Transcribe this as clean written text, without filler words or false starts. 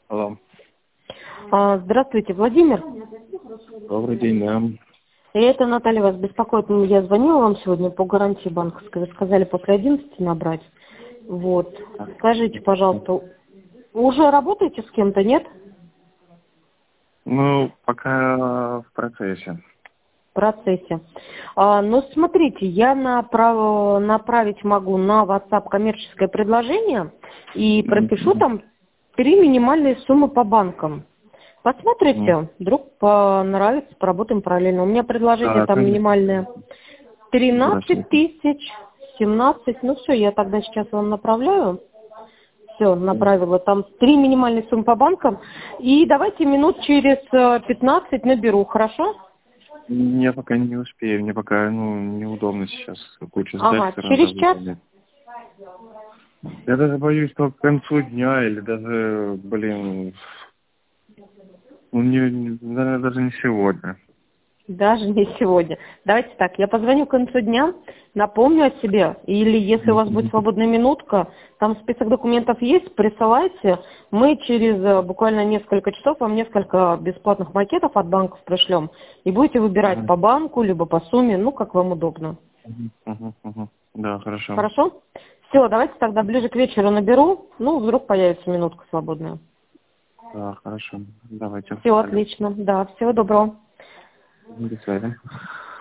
Алло. Здравствуйте, Владимир. Добрый день, да. И это Наталья вас беспокоит. Я звонила вам сегодня по гарантии банковской. Вы сказали после 11 набрать. Вот. Скажите, пожалуйста, уже работаете с кем-то, нет? Ну, пока в процессе. В процессе. Ну, смотрите, я направить могу на WhatsApp коммерческое предложение и пропишу там 3 минимальные суммы по банкам. Посмотрите, вдруг понравится, поработаем параллельно. У меня предложение Да, там конечно. минимальное 13 Здравствуйте. тысяч, 17. Ну все, я тогда сейчас вам направляю. Все, направила. Там 3 минимальные суммы по банкам. И давайте минут через 15 наберу, хорошо? Я пока не успею, мне пока неудобно сейчас кучу задач Ага, сразу через час? выполнять. Я даже боюсь, что к концу дня или даже, наверное, даже не сегодня. Даже не сегодня. Давайте так, я позвоню к концу дня, напомню о себе, или если у вас будет свободная минутка, там список документов есть, присылайте, мы через буквально несколько часов вам несколько бесплатных макетов от банков пришлем, и будете выбирать по банку, либо по сумме, ну, как вам удобно. Да, хорошо. Хорошо? Все, давайте тогда ближе к вечеру наберу, ну, вдруг появится минутка свободная. Да, хорошо. Давайте. Все, отлично, да, всего доброго. До связи.